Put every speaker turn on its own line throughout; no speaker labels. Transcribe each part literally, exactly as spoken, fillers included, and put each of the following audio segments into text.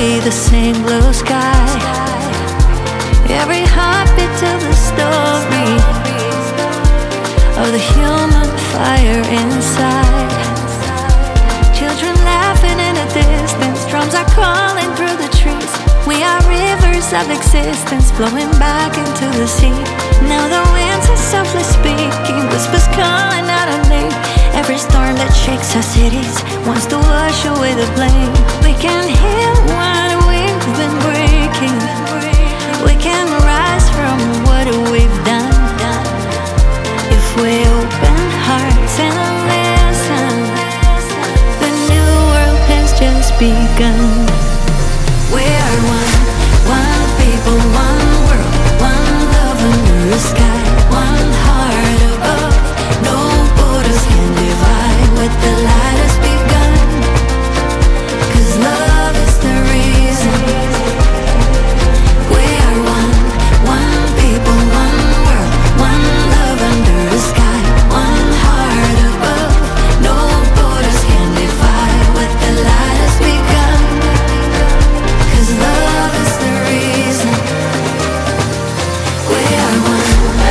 see the same blue sky. Every heartbeat tells a story of the human fire inside. Children laughing in the distance, drums are calling through the trees. We are rivers of existence flowing back into the sea. Now the winds are softly speaking, whispers calling out our name. Every storm that shakes our cities wants to wash away the blame. We can heal what we've been breaking. We can rise from what we've done. If we open hearts and listen, the new world has just begun. We are one, one people, one world, one love under the sky, one heart above. No borders can divide what the light has begun. 'Cause love is the reason. We are one, one people, one world, one love under the sky, one heart above. No borders can divide what the light has begun. 'Cause love is the reason. We are one.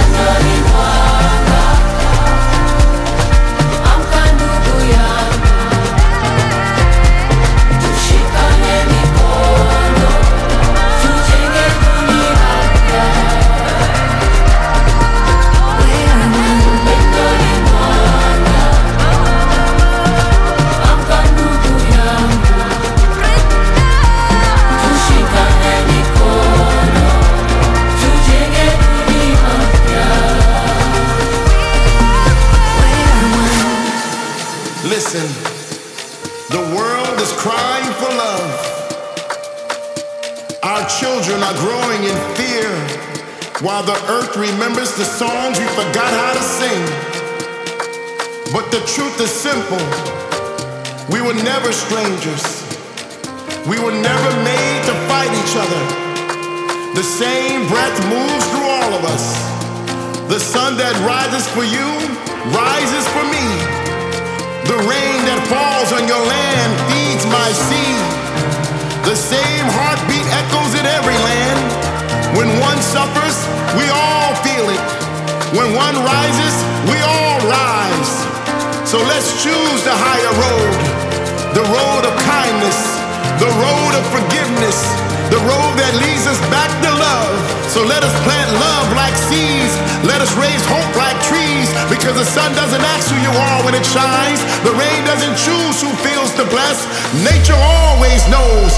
Listen, the world is crying for love. Our children are growing in fear, while the earth remembers the songs we forgot how to sing. But the truth is simple. We were never strangers. We were never made to fight each other. The same breath moves through all of us. The sun that rises for you rises for me. The rain that falls on your land feeds my seed. The same heartbeat echoes in every land. When one suffers, we all feel it. When one rises, we all rise. So let's choose the higher road, the road of kindness, the road of forgiveness, the road that leads us back to love. So let us plant love like seeds. Let us raise hope like trees. Because the sun doesn't ask who you are when it shines. The rain doesn't choose who feels to bless. Nature always knows